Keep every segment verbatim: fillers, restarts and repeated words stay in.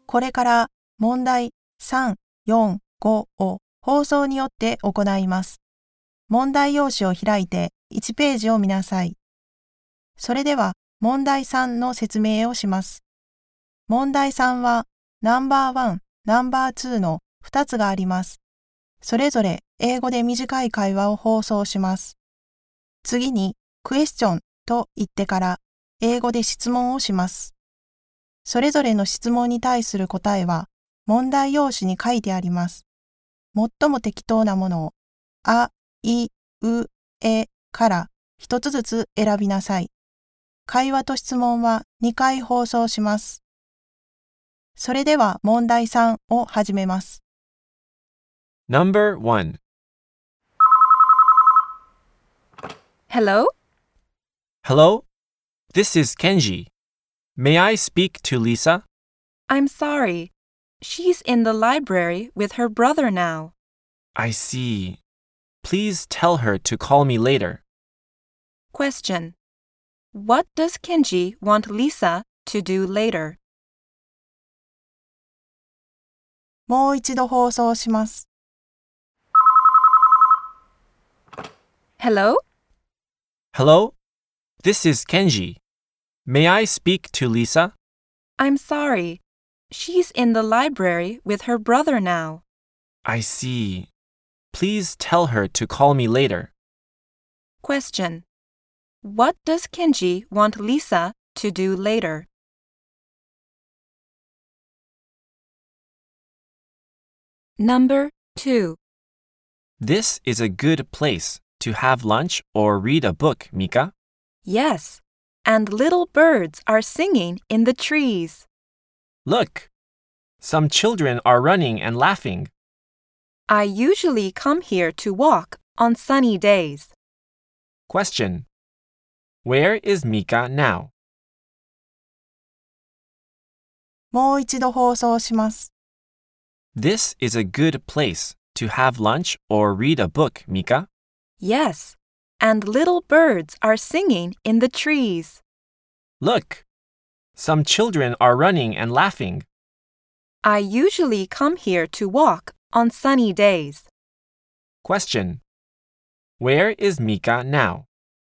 これから問題さん、よん、ごを放送によって行います。問題用紙を開いていちページを見なさい。それでは問題さんの説明をします。問題さんはナンバーワン、ナンバーツーのふたつがあります。それぞれ英語で短い会話を放送します。次にクエスチョンと言ってから英語で質問をします。それぞれの質問に対する答えは問題用紙に書いてあります。最も適当なものをあ、い、う、えから一つずつ選びなさい。会話と質問はにかい放送します。それでは問題さんを始めます。 Number one. Hello? Hello? This is Kenji. May I speak to Lisa? I'm sorry. She's in the library with her brother now. I see. Please tell her to call me later. Question. What does Kenji want Lisa to do later? もう一度放送します。 Hello? Hello? This is Kenji. May I speak to Lisa? I'm sorry. She's in the library with her brother now. I see. Please tell her to call me later. Question. What does Kenji want Lisa to do later? Number two. This is a good place to have lunch or read a book, Mika. Yes, and little birds are singing in the trees. Look! Some children are running and laughing. I usually come here to walk on sunny days. Question. Where is Mika now? もう一度放送します。 This is a good place to have lunch or read a book, Mika. Yes, and little birds are singing in the trees. Look! Some children are running and laughing. I usually come here to walk on sunny days. Question. Where is Mika now?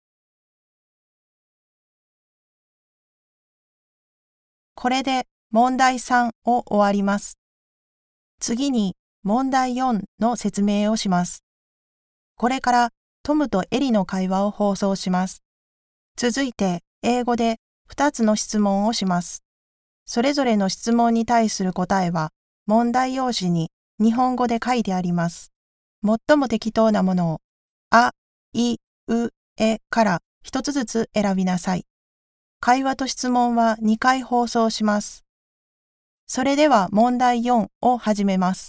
これで問題さんを終わります。次に問題よんの説明をします。これからトムとエリの会話を放送します。続いて英語でふたつの質問をします。それぞれの質問に対する答えは問題用紙に日本語で書いてあります。最も適当なものをあ、い、う、えから一つずつ選びなさい。会話と質問はにかい放送します。それでは問題よんを始めます。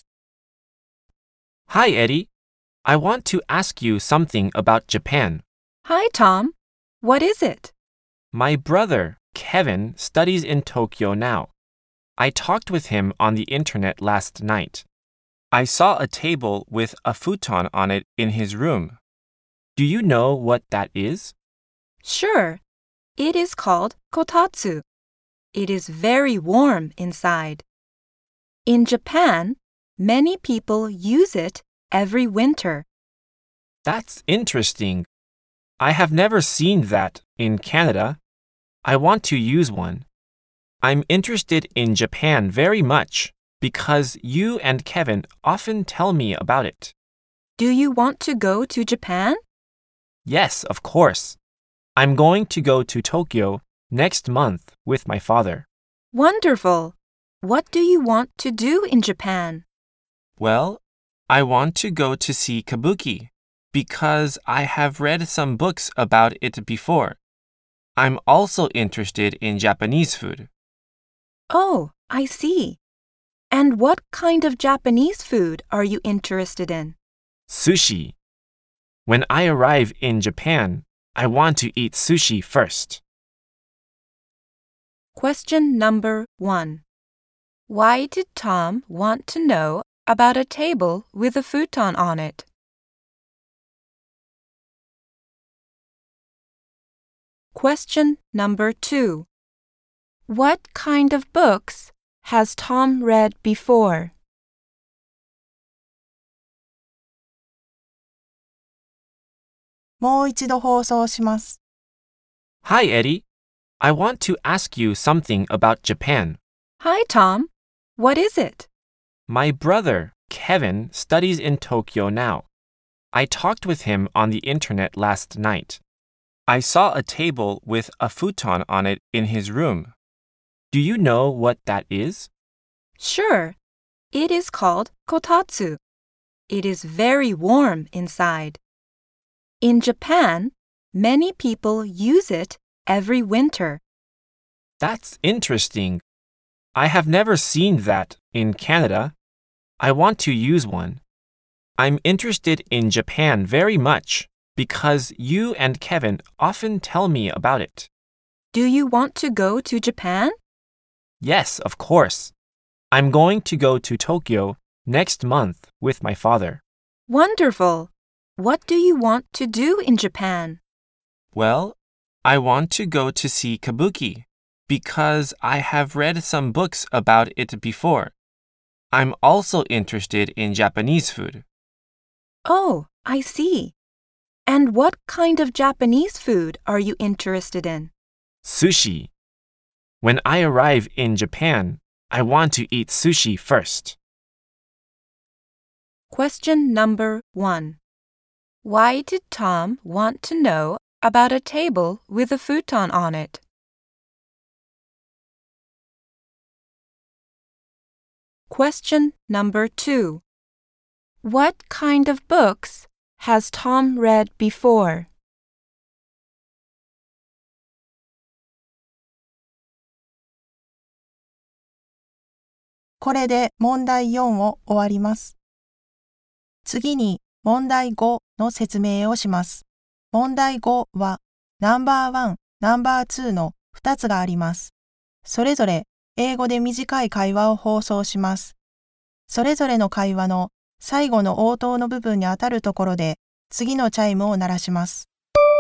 Hi, Eddie. I want to ask you something about Japan. Hi, Tom. What is it? My brother, Kevin, studies in Tokyo now. I talked with him on the internet last night. I saw a table with a futon on it in his room. Do you know what that is? Sure. It is called kotatsu. It is very warm inside. In Japan, many people use it every winter. That's interesting. I have never seen that in Canada. I want to use one. I'm interested in Japan very much because you and Kevin often tell me about it. Do you want to go to Japan? Yes, of course. I'm going to go to Tokyo next month with my father. Wonderful. What do you want to do in Japan? Well, I want to go to see Kabuki because I have read some books about it before. I'm also interested in Japanese food. Oh, I see. And what kind of Japanese food are you interested in? Sushi. When I arrive in Japan, I want to eat sushi first. Question number one. Why did Tom want to know about a table with a futon on it? Question number two. What kind of books has Tom read before? もう一度放送します。 Hi, Eddie. I want to ask you something about Japan. Hi, Tom. What is it? My brother, Kevin, studies in Tokyo now. I talked with him on the internet last night. I saw a table with a futon on it in his room. Do you know what that is? Sure. It is called kotatsu. It is very warm inside. In Japan, many people use it every winter. That's interesting. I have never seen that in Canada. I want to use one. I'm interested in Japan very much because you and Kevin often tell me about it. Do you want to go to Japan? Yes, of course. I'm going to go to Tokyo next month with my father. Wonderful. What do you want to do in Japan? Well, I want to go to see Kabuki because I have read some books about it before. I'm also interested in Japanese food. Oh, I see. And what kind of Japanese food are you interested in? Sushi. When I arrive in Japan, I want to eat sushi first. Question number one. Why did Tom want to know about a table with a futon on it? Question number two. What kind of books has Tom read before? これで問題よんを終わります。次に問題ごの説明をします。問題ごはナンバーワン、ナンバーツーのふたつがあります。それぞれ英語で短い会話を放送します。それぞれの会話の最後の応答の部分にあたるところで次のチャイムを鳴らします。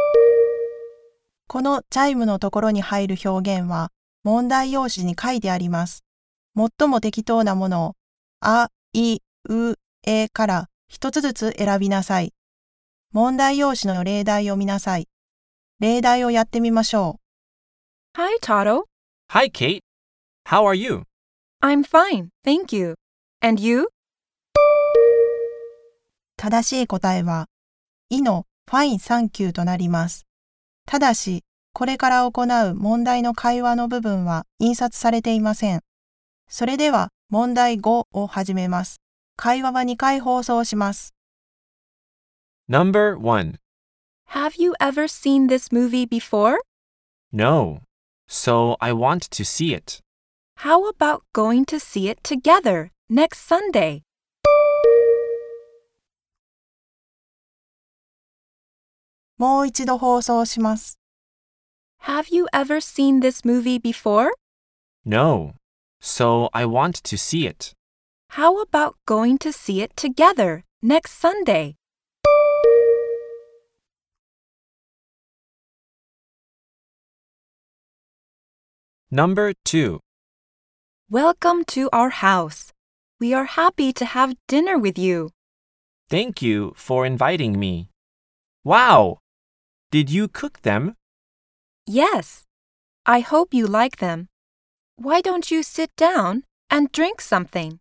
このチャイムのところに入る表現は問題用紙に書いてあります。最も適当なものをあ、い、う、えから一つずつ選びなさい。問題用紙の例題を見なさい。例題をやってみましょう。 Hi, Taro. Hi, Kate. How are you? I'm fine, thank you. And you? 正しい答えは、いの Fine, Thank you となります。ただし、これから行う問題の会話の部分は印刷されていません。それでは問題ごを始めます。会話はにかい放送します。 Number one. Have you ever seen this movie before? No. So I want to see it. How about going to see it together next Sunday? もう一度放送します。 Have you ever seen this movie before? No. So I want to see it. How about going to see it together next Sunday? Number two. Welcome to our house. We are happy to have dinner with you. Thank you for inviting me. Wow! Did you cook them? Yes. I hope you like them. Why don't you sit down and drink something?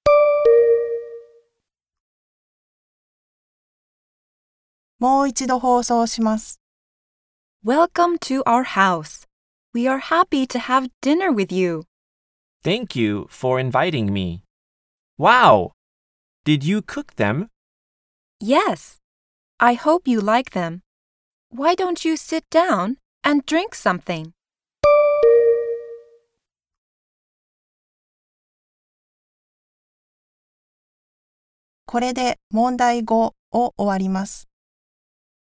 もう一度放送します。 Welcome to our house. We are happy to have dinner with you. Thank you for inviting me. Wow! Did you cook them? Yes. I hope you like them. Why don't you sit down and drink something? これで問題ごを終わります。